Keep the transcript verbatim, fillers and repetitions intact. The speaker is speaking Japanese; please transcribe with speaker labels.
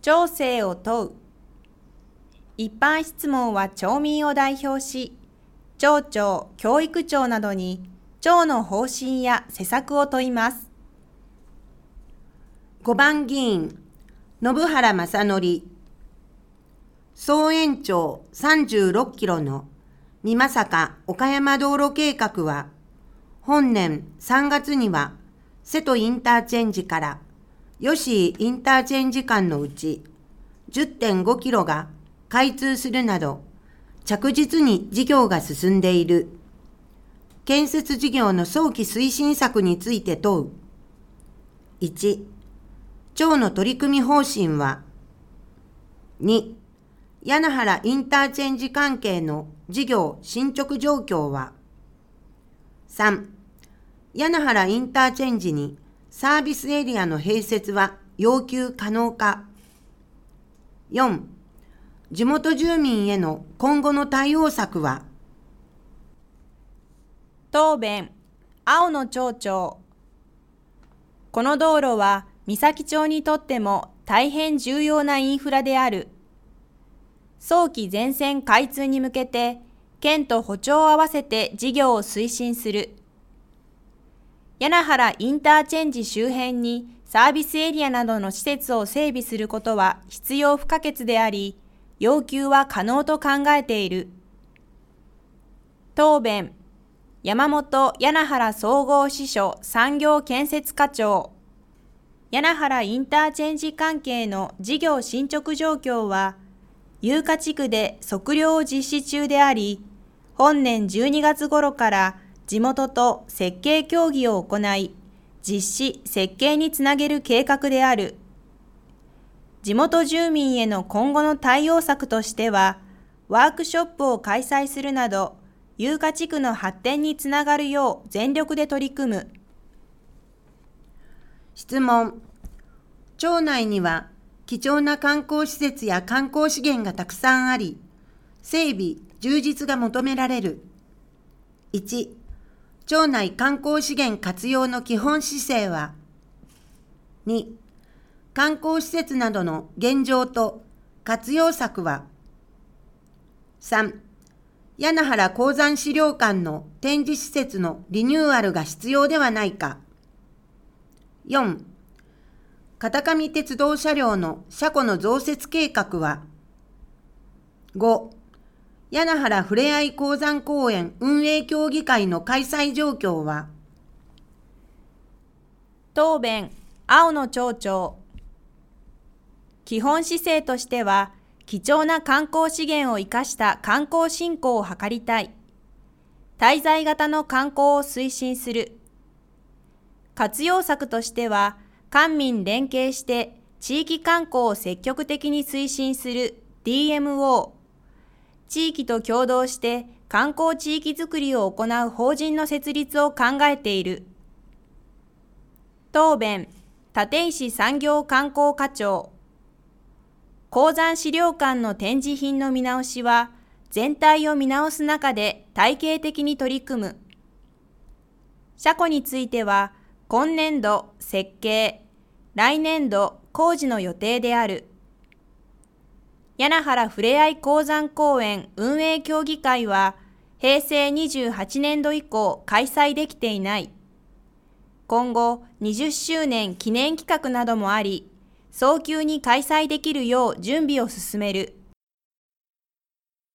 Speaker 1: 町政を問う。一般質問は町民を代表し、町長、教育長などに町の方針や施策を問います。
Speaker 2: ごばん議員、信原正則。総延長さんじゅうろっキロの美作岡山道路計画は、本年さんがつには瀬戸インターチェンジから吉井インターチェンジ間のうち じゅってんごキロが開通するなど着実に事業が進んでいる。建設事業の早期推進策について問う。いち、町の取り組み方針は。に、柳原インターチェンジ関係の事業進捗状況は。さん、柳原インターチェンジにサービスエリアの併設は要求可能か。よん、地元住民への今後の対応策は。
Speaker 1: 答弁、青野町長。この道路は三崎町にとっても大変重要なインフラである。早期全線開通に向けて、県と歩調を合わせて事業を推進する。柳原インターチェンジ周辺にサービスエリアなどの施設を整備することは必要不可欠であり、要求は可能と考えている。答弁、山本柳原総合支所産業建設課長。柳原インターチェンジ関係の事業進捗状況は、有価地区で測量を実施中であり、本年じゅうにがつ頃から地元と設計協議を行い、実施・設計につなげる計画である。地元住民への今後の対応策としては、ワークショップを開催するなど、有価地区の発展につながるよう全力で取り組む。
Speaker 2: 質問。町内には貴重な観光施設や観光資源がたくさんあり、整備・充実が求められる。いち、町内観光資源活用の基本姿勢は。に、観光施設などの現状と活用策は。さん、柳原鉱山資料館の展示施設のリニューアルが必要ではないか。よん、片上鉄道車両の車庫の増設計画は。ご、柳原ふれあい鉱山公園運営協議会の開催状況は。
Speaker 1: 答弁、青野町長。基本姿勢としては、貴重な観光資源を生かした観光振興を図りたい。滞在型の観光を推進する。活用策としては、官民連携して地域観光を積極的に推進する ディーエムオー。地域と協働して観光地域づくりを行う法人の設立を考えている。答弁、立石産業観光課長。鉱山資料館の展示品の見直しは、全体を見直す中で体系的に取り組む。車庫については、今年度設計、来年度工事の予定である。柳原ふれあい鉱山公園運営協議会は、へいせいにじゅうはちねんど以降開催できていない。今後にじゅっしゅうねん記念企画などもあり、早急に開催できるよう準備を進める。